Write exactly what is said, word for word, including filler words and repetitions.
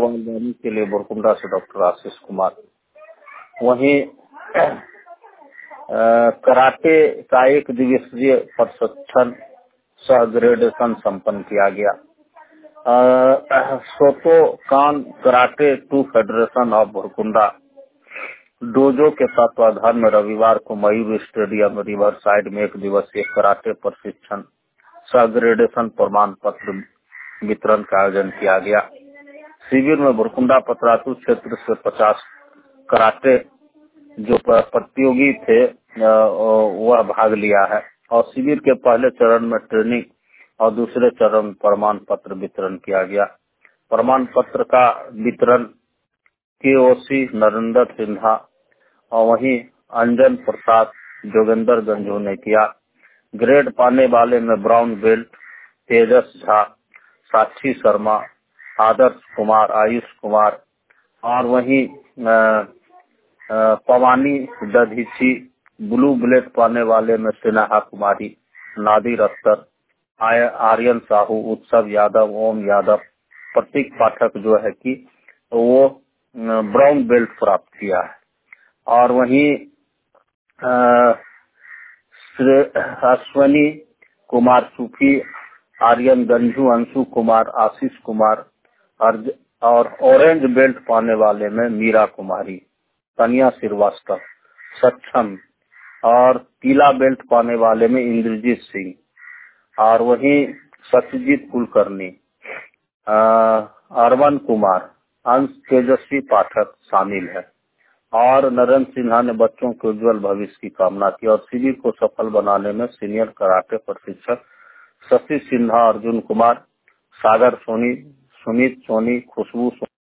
पहलवानबाजी के लिए बुरकुंडा से डॉक्टर आशीष कुमार। वहीं कराटे का एक दिवसीय प्रशिक्षण सह ग्रेजुएशन संपन्न किया गया। Shotokan karate do federation of Burkunda dojo के तत्वाधान में रविवार को मयूर स्टेडियम रिवर साइड में एक दिवसीय कराटे प्रशिक्षण सह ग्रेजुएशन प्रमाण पत्र वितरण का आयोजन किया गया। शिविर में बुरकुंडा पतरातू क्षेत्र से पचास कराटे जो प्रतियोगी थे वह भाग लिया है और शिविर के पहले चरण में ट्रेनिंग और दूसरे चरण में प्रमाण पत्र वितरण किया गया। प्रमाण पत्र का वितरण केओसी नरेंद्र सिन्हा और वहीं अंजन प्रसाद जोगेंद्र गंजू ने किया। ग्रेड पाने वाले में ब्राउन बेल्ट तेजस झा, साक्षी शर्मा, आदर्श कुमार, आयुष कुमार और वहीं पवानी दधीची। ब्लू बेल्ट पाने वाले में स्नेहा कुमारी, नादिर अख्तर, आर्यन साहू, उत्सव यादव, ओम यादव। प्रतीक पाठक जो है कि वो ब्राउन बेल्ट प्राप्त किया है। और वहीं अश्वनी कुमार सूफी, आर्यन गंजू, अंशु कुमार, आशीष कुमार और ऑरेंज बेल्ट पाने वाले में मीरा कुमारी, तनिया श्रीवास्तव, सक्षम और पीला बेल्ट पाने वाले में इंद्रजीत सिंह और वहीं सत्यजीत कुलकर्णी, अरवन कुमार, अंश तेजस्वी पाठक शामिल है। और नरेंद्र सिन्हा ने बच्चों के उज्जवल भविष्य की कामना की और शिविर को सफल बनाने में सीनियर कराटे प्रशिक्षक शशि सिन्हा, अर्जुन कुमार, सागर सोनी, सुमित सोनी, खुशबू